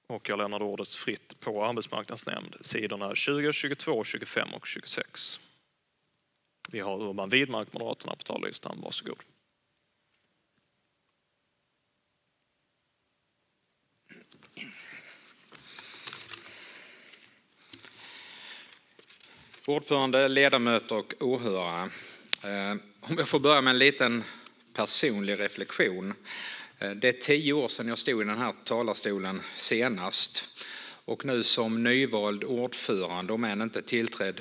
Och jag lämnar ordet fritt på arbetsmarknadsnämnd, sidorna 20, 22, 25 och 26. Vi har Urban Widmark, Moderaterna, på talarlistan. Varsågod. Ordförande, ledamöter och åhörare. Om jag får börja med en liten personlig reflektion. Det är 10 år sedan jag stod i den här talarstolen senast. Och nu som nyvald ordförande, om än inte tillträdd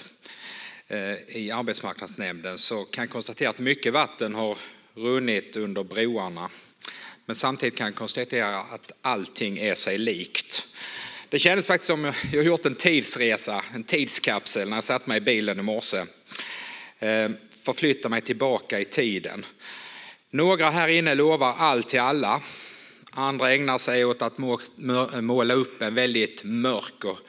i arbetsmarknadsnämnden, så kan jag konstatera att mycket vatten har runnit under broarna. Men samtidigt kan jag konstatera att allting är sig likt. Det kändes faktiskt som jag har gjort en tidsresa, en tidskapsel, när jag satt mig i bilen i morse. Förflyttar mig tillbaka i tiden. Några här inne lovar allt till alla. Andra ägnar sig åt att måla upp en väldigt mörk och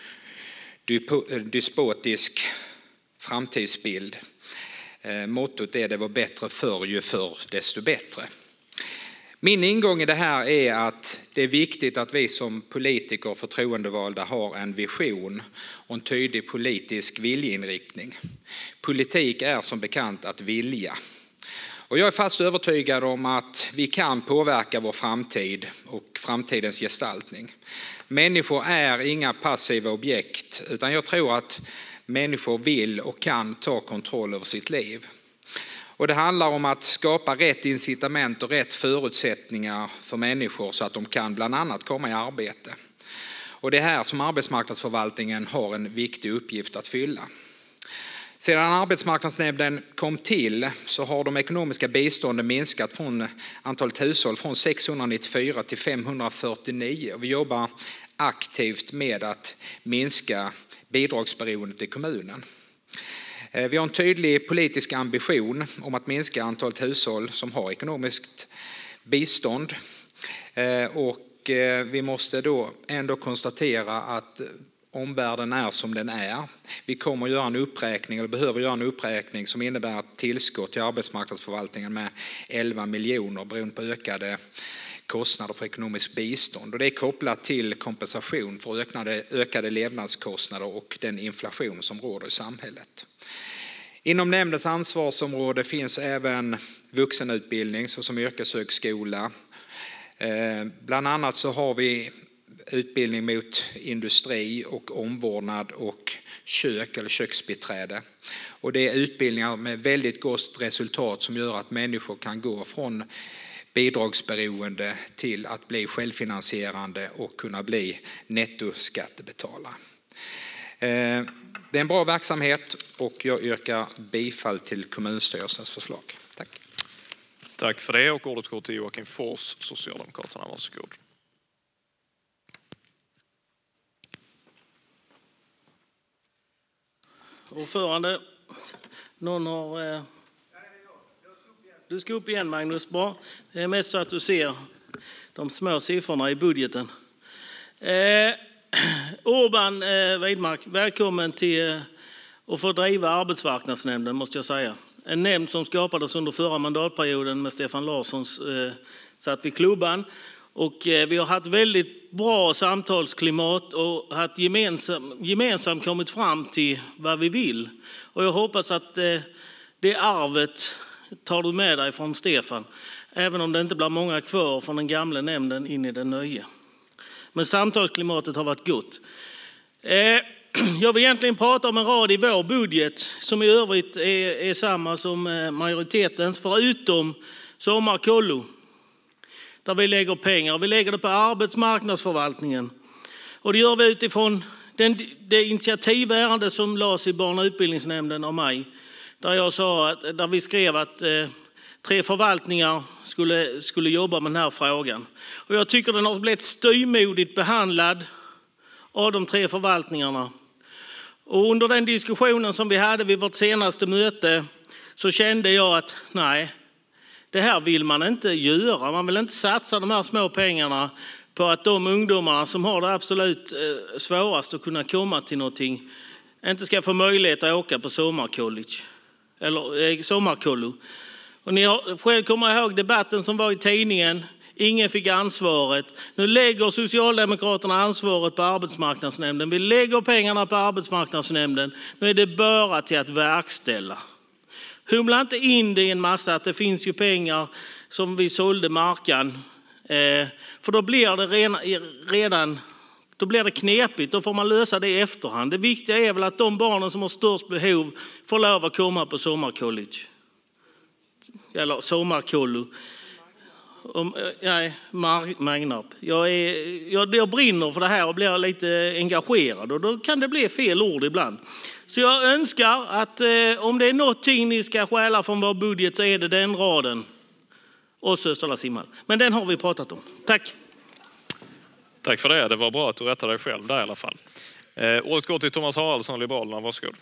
despotisk framtidsbild. Mottot är: det var bättre förr, ju förr desto bättre. Min ingång i det här är att det är viktigt att vi som politiker och förtroendevalda har en vision och en tydlig politisk viljeinriktning. Politik är som bekant att vilja. Och jag är fast övertygad om att vi kan påverka vår framtid och framtidens gestaltning. Människor är inga passiva objekt, utan jag tror att människor vill och kan ta kontroll över sitt liv. Och det handlar om att skapa rätt incitament och rätt förutsättningar för människor så att de kan bland annat komma i arbete. Och det är här som arbetsmarknadsförvaltningen har en viktig uppgift att fylla. Sedan arbetsmarknadsnämnden kom till så har de ekonomiska bistånden minskat från antalet hushåll från 694 till 549. Och vi jobbar aktivt med att minska bidragsberoendet i kommunen. Vi har en tydlig politisk ambition om att minska antalet hushåll som har ekonomiskt bistånd. Och vi måste då ändå konstatera att omvärlden är som den är. Vi kommer att göra en uppräkning, eller behöver göra en uppräkning, som innebär ett tillskott till arbetsmarknadsförvaltningen med 11 miljoner beroende på ökade kostnader för ekonomiskt bistånd. Och det är kopplat till kompensation för ökade levnadskostnader och den inflation som råder i samhället. Inom nämndens ansvarsområde finns även vuxenutbildning såsom yrkeshögskola. Bland annat så har vi utbildning mot industri och omvårdnad och kök eller köksbiträde. Och det är utbildningar med väldigt gott resultat som gör att människor kan gå från bidragsberoende till att bli självfinansierande och kunna bli nettoskattebetalare. Det är en bra verksamhet och jag yrkar bifall till kommunstyrelsens förslag. Tack. Tack för det, och ordet går till Joakim Fors, Socialdemokraterna. Varsågod. Ordförande, någon har... Du ska upp igen, Magnus. Bra. Det är mest så att du ser de små siffrorna i budgeten. Urban Widmark, välkommen till att få driva arbetsmarknadsnämnden, måste jag säga. En nämnd som skapades under förra mandatperioden med Stefan Larssons satt vid klubban. Och vi har haft väldigt bra samtalsklimat och haft gemensamt kommit fram till vad vi vill. Och jag hoppas att det arvet tar du med dig från Stefan. Även om det inte blir många kvar från den gamla nämnden in i den nya. Men samtalsklimatet har varit gott. Jag vill egentligen prata om en rad i vår budget som i övrigt är samma som majoritetens, förutom sommarkollo. Där vi lägger pengar. Vi lägger det på arbetsmarknadsförvaltningen. Och det gör vi utifrån det initiativärende som lades i barn- och utbildningsnämnden av mig. Där vi skrev att 3 förvaltningar skulle jobba med den här frågan. Och jag tycker den har blivit styvmodigt behandlad av de 3 förvaltningarna. Och under den diskussionen som vi hade vid vårt senaste möte så kände jag att nej, det här vill man inte göra. Man vill inte satsa de här små pengarna på att de ungdomarna som har det absolut svårast att kunna komma till någonting inte ska få möjlighet att åka på sommarcollege eller sommarkollo. Och ni har själv kommer ihåg debatten som var i tidningen Ingen fick ansvaret. Nu lägger Socialdemokraterna ansvaret på arbetsmarknadsnämnden. Vi lägger pengarna på arbetsmarknadsnämnden. Nu är det bara till att verkställa. Humla inte in det i en massa att det finns ju pengar som vi sålde marken. För då blir det då blir det knepigt. Då får man lösa det i efterhand. Det viktiga är väl att de barnen som har störst behov får lov att komma på sommarcollege. Eller sommarkollo. Nej, Magnarp. Jag brinner för det här och blir lite engagerad. Och då kan det bli fel ord ibland. Så jag önskar att om det är någonting ni ska stjäla från vår budget så är det den raden. Och Sösdala simhall. Men den har vi pratat om. Tack. Tack för det. Det var bra att du rättade dig själv där i alla fall. Ordet går till Thomas Haraldsson, Liberalerna. Varsågod.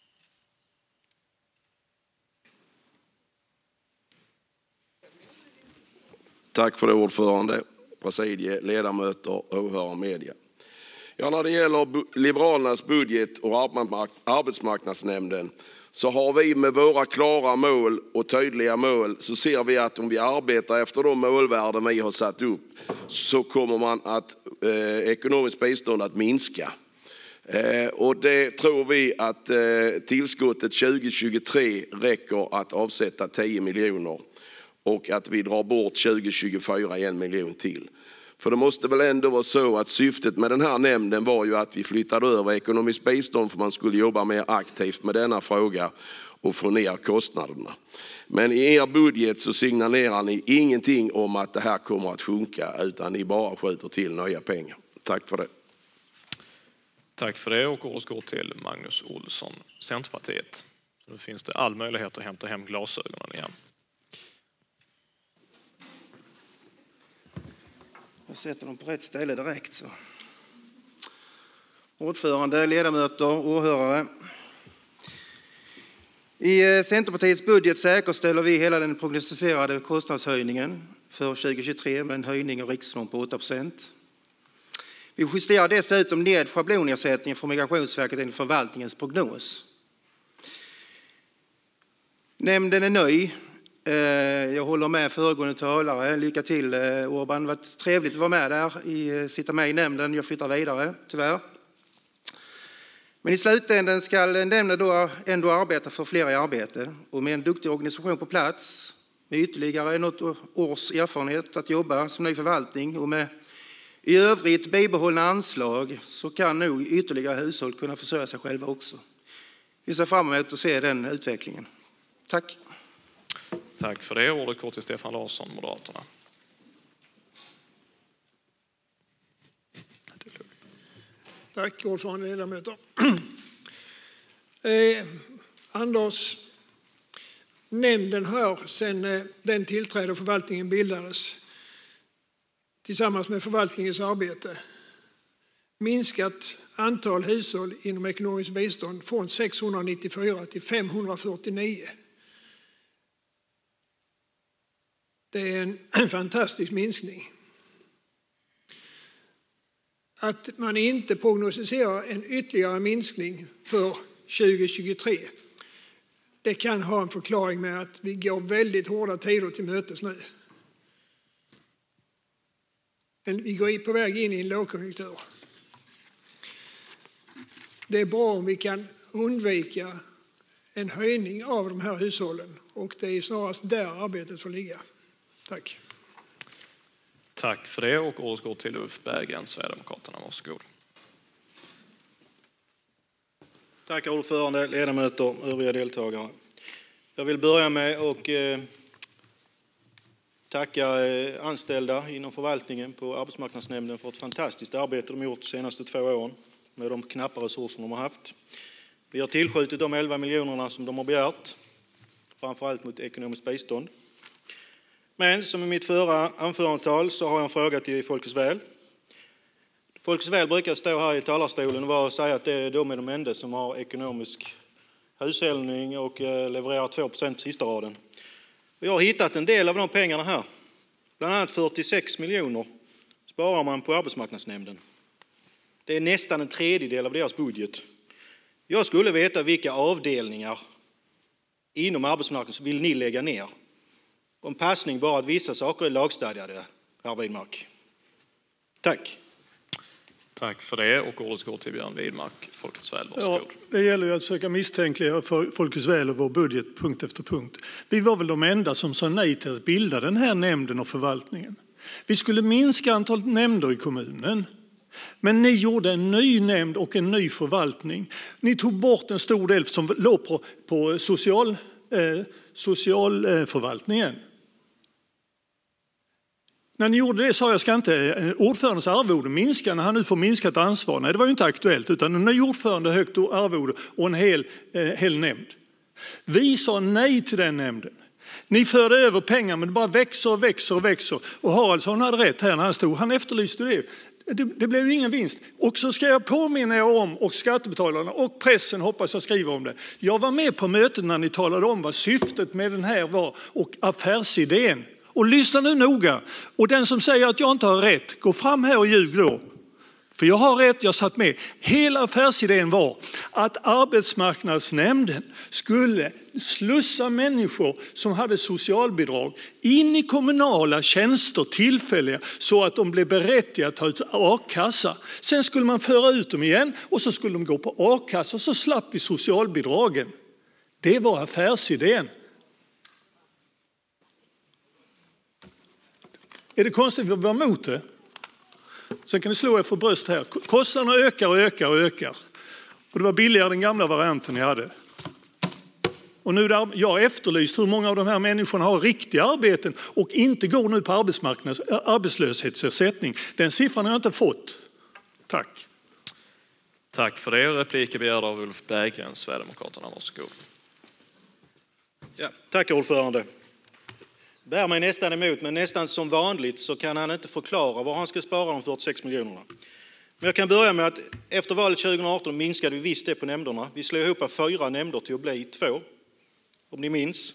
Tack för det, ordförande, presidie, ledamöter, åhörare och media. Ja, när det gäller Liberalernas budget och arbetsmarknadsnämnden så har vi med våra klara mål och tydliga mål så ser vi att om vi arbetar efter de målvärden vi har satt upp så kommer man att ekonomiskt bistånd att minska. Och det tror vi att tillskottet 2023 räcker att avsätta 10 miljoner och att vi drar bort 2024 1 miljon till. För det måste väl ändå vara så att syftet med den här nämnden var ju att vi flyttade över ekonomiskt bistånd för man skulle jobba mer aktivt med denna fråga och få ner kostnaderna. Men i er budget så signalerar ni ingenting om att det här kommer att sjunka utan ni bara skjuter till nya pengar. Tack för det. Tack för det och ordet går till Magnus Olsson, Centerpartiet. Nu finns det all möjlighet att hämta hem glasögonen igen. Jag sätter dem på rätt ställe direkt. Så. Ordförande, ledamöter, åhörare. I Centerpartiets budget säkerställer vi hela den prognostiserade kostnadshöjningen för 2023 med en höjning av riksnorm på 8%. Vi justerar dessutom ned schablonersättningen från Migrationsverket enligt förvaltningens prognos. Nämnden är nöjd. Jag håller med föregående talare. Lycka till Urban. Det var trevligt att vara med där. Sitta med i nämnden. Jag flyttar vidare, tyvärr. Men i slutändan ska nämnden då ändå arbeta för fler i arbete. Och med en duktig organisation på plats. Med ytterligare något års erfarenhet att jobba som ny förvaltning. Och med i övrigt bibehållna anslag så kan nog ytterligare hushåll kunna försörja sig själva också. Vi ser fram emot att se den utvecklingen. Tack. Tack för det. Ordet går till Stefan Larsson, Moderaterna. Tack, ordförande, ledamöter. Anders, nämnden har sedan den tillträdde och förvaltningen bildades tillsammans med förvaltningens arbete minskat antal hushåll inom ekonomiskt bistånd från 694 till 549. Det är en fantastisk minskning. Att man inte prognostiserar en ytterligare minskning för 2023, det kan ha en förklaring med att vi går väldigt hårda tider till mötes nu. Vi går på väg in i en lågkonjunktur. Det är bra om vi kan undvika en höjning av de här hushållen och det är snarast där arbetet får ligga. Tack. Tack för det och ordet går till Ulf Berggren, Sverigedemokraterna. Varsågod. Tack ordförande, ledamöter och övriga deltagare. Jag vill börja med att tacka anställda inom förvaltningen på arbetsmarknadsnämnden för ett fantastiskt arbete de gjort de senaste 2 åren med de knappa resurser de har haft. Vi har tillskjutit de 11 miljonerna som de har begärt, framförallt mot ekonomiskt bistånd. Men som i mitt förra anförandetal så har jag en fråga till Folkets Väl. Folkets Väl brukar stå här i talarstolen och säga att de är de enda som har ekonomisk hushållning och levererar 2% på sista raden. Jag har hittat en del av de pengarna här. Bland annat 46 miljoner sparar man på arbetsmarknadsnämnden. Det är nästan en tredjedel av deras budget. Jag skulle veta vilka avdelningar inom arbetsmarknaden som vill ni lägga ner. En passning bara att vissa saker är lagstadgade. herr Widmark. Tack. Tack för det, och ordet går till Björn Widmark, Folkets väl. Varsågod. Ja, det gäller ju att söka misstänkliggöra för Folkets väl och vår budget punkt efter punkt. Vi var väl de enda som sa nej till att bilda den här nämnden och förvaltningen. Vi skulle minska antalet nämnder i kommunen. Men ni gjorde en ny nämnd och en ny förvaltning. Ni tog bort en stor del som låg på socialförvaltningen. När ni gjorde det sa jag, ska inte ordförandens arvode minska när han nu får minskat ansvar? Nej, det var ju inte aktuellt, utan en ny ordförande, högt arvode och en hel nämnd. Vi sa nej till den nämnden. Ni förde över pengar, men det bara växer och växer och växer. Och Haraldsson hade rätt här när han stod. Han efterlyste det. Det blev ju ingen vinst. Och så ska jag påminna er om, och skattebetalarna och pressen hoppas jag skriver om det. Jag var med på mötet när ni talade om vad syftet med den här var och affärsidén. Och lyssna nu noga. Och den som säger att jag inte har rätt, gå fram här och ljug då. För jag har rätt, jag satt med. Hela affärsidén var att arbetsmarknadsnämnden skulle slussa människor som hade socialbidrag in i kommunala tjänster tillfälliga så att de blev berättigade att ta ut a-kassa. Sen skulle man föra ut dem igen och så skulle de gå på a-kassa, så slapp vi socialbidragen. Det var affärsidén. Är det konstigt att vi var emot det? Sen kan ni slå er för bröst här. Kostnaderna ökar och ökar och ökar. Och det var billigare den gamla varianten ni hade. Och nu där jag har efterlyst hur många av de här människorna har riktiga arbeten och inte går nu på arbetslöshetsersättning. Den siffran har jag inte fått. Tack. Tack för det. Repliker begärd av Ulf Berggren, Sverigedemokraterna. Varsågod. Ja, tack ordförande. Bär mig nästan emot, men nästan som vanligt så kan han inte förklara var han ska spara de 46 miljonerna. Men jag kan börja med att efter valet 2018 minskade vi visst det på nämnderna. Vi slog ihop 4 nämnder till att bli 2, om ni minns.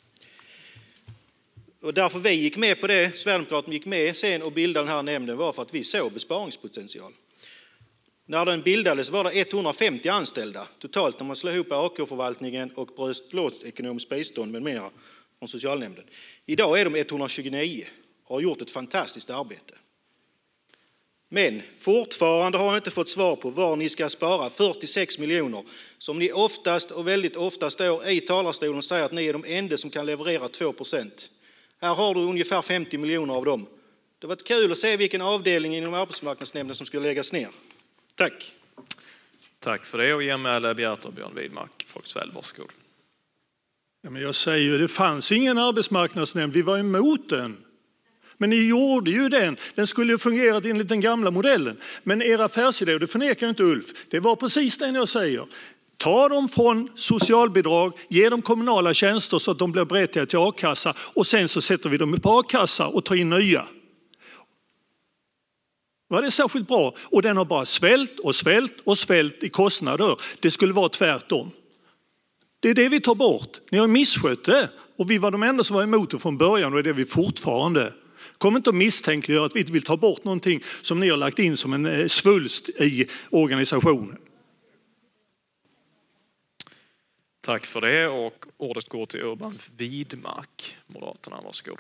Och därför vi gick med på det, Sverigedemokraterna gick med sen och bildade den här nämnden, var för att vi såg besparingspotential. När den bildades var det 150 anställda totalt när man slog ihop AK-förvaltningen och bröstplåtsekonomiskt bistånd med mera från socialnämnden. Idag är de 129 och har gjort ett fantastiskt arbete. Men fortfarande har jag inte fått svar på var ni ska spara 46 miljoner som ni oftast och väldigt ofta står i talarstolen och säger att ni är de enda som kan leverera 2%. Här har du ungefär 50 miljoner av dem. Det var kul att se vilken avdelning inom arbetsmarknadsnämnden som skulle läggas ner. Tack. Tack för det, och genmäle begärt av Björn Widmark, Folkets väl. Varsågod. Ja, men jag säger ju, det fanns ingen arbetsmarknadsnämnd, vi var emot den. Men ni gjorde ju den. Den skulle ju fungerat enligt den gamla modellen. Men er affärsidé, och det förnekar inte Ulf, det var precis det jag säger. Ta dem från socialbidrag, ge dem kommunala tjänster så att de blir berättigade till a-kassa och sen så sätter vi dem på a-kassa och tar in nya. Var det särskilt bra? Och den har bara svällt och svällt och svällt i kostnader. Det skulle vara tvärtom. Det är det vi tar bort. Ni har misskött det och vi var de enda som var emot det från början och det är vi fortfarande. Kom inte att misstänkliggöra att vi inte vill ta bort någonting som ni har lagt in som en svulst i organisationen. Tack för det, och ordet går till Urban Widmark, Moderaterna. Varsågod.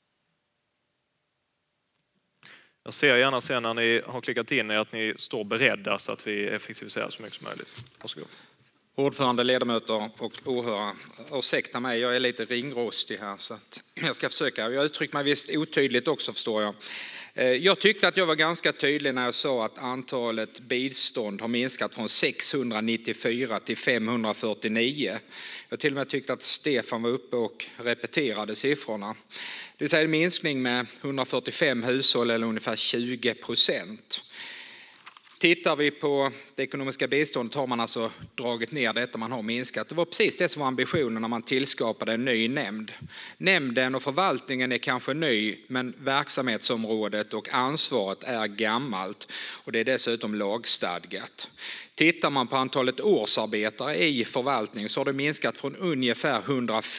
Jag ser gärna sen när ni har klickat in att ni står beredda så att vi effektiviserar så mycket som möjligt. Varsågod. Ordförande, ledamöter och åhörare, ursäkta mig, jag är lite ringrostig här så att jag ska försöka. Jag uttrycker mig visst otydligt också, förstår jag. Jag tyckte att jag var ganska tydlig när jag sa att antalet bistånd har minskat från 694 till 549. Jag till och med tyckte att Stefan var uppe och repeterade siffrorna. Det vill säga en minskning med 145 hushåll eller ungefär 20%. Tittar vi på det ekonomiska biståndet har man alltså dragit ner detta, man har minskat. Det var precis det som var ambitionen när man tillskapade en ny nämnd. Nämnden och förvaltningen är kanske ny, men verksamhetsområdet och ansvaret är gammalt och det är dessutom lagstadgat. Tittar man på antalet årsarbetare i förvaltningen så har det minskat från ungefär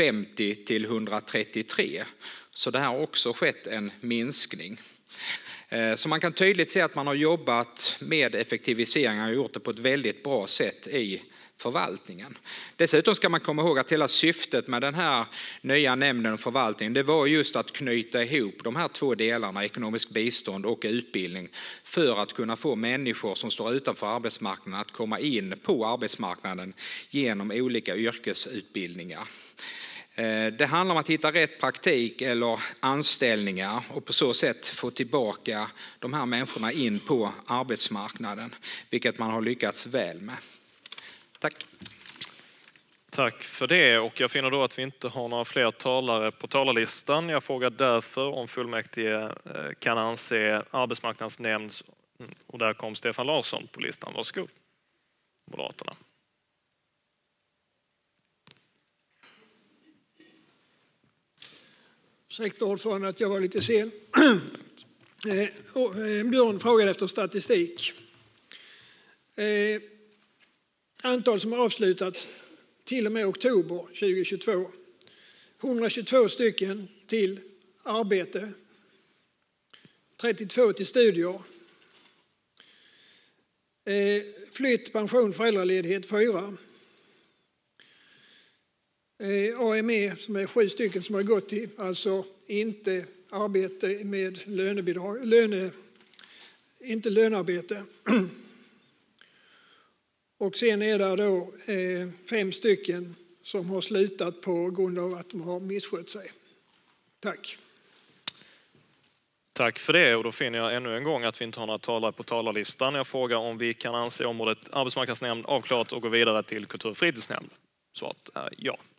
150 till 133. Så det här har också skett en minskning. Så man kan tydligt se att man har jobbat med effektiviseringar och gjort det på ett väldigt bra sätt i förvaltningen. Dessutom ska man komma ihåg att hela syftet med den här nya nämnden och förvaltningen, det var just att knyta ihop de här två delarna, ekonomisk bistånd och utbildning, för att kunna få människor som står utanför arbetsmarknaden att komma in på arbetsmarknaden genom olika yrkesutbildningar. Det handlar om att hitta rätt praktik eller anställningar och på så sätt få tillbaka de här människorna in på arbetsmarknaden, vilket man har lyckats väl med. Tack. Tack för det, och jag finner då att vi inte har några fler talare på talarlistan. Jag frågar därför om fullmäktige kan anse arbetsmarknadsnämnd, och där kom Stefan Larsson på listan. Varsågod, Moderaterna. Ursäkta ordförande att jag var lite sen. Björn frågade efter statistik. Antal som har avslutats till och med oktober 2022. 122 stycken till arbete. 32 till studier. Flytt, pension, föräldraledighet 4. AME som är 7 stycken som har gått till, alltså inte arbete med lönebidrag, inte lönearbete. Och sen är det då 5 stycken som har slutat på grund av att de har misskött sig. Tack. Tack för det, och då finner jag ännu en gång att vi inte har några talare på talarlistan. Jag frågar om vi kan anse området arbetsmarknadsnämnd avklarat och gå vidare till kultur- och fritidsnämnd. Svaret är ja.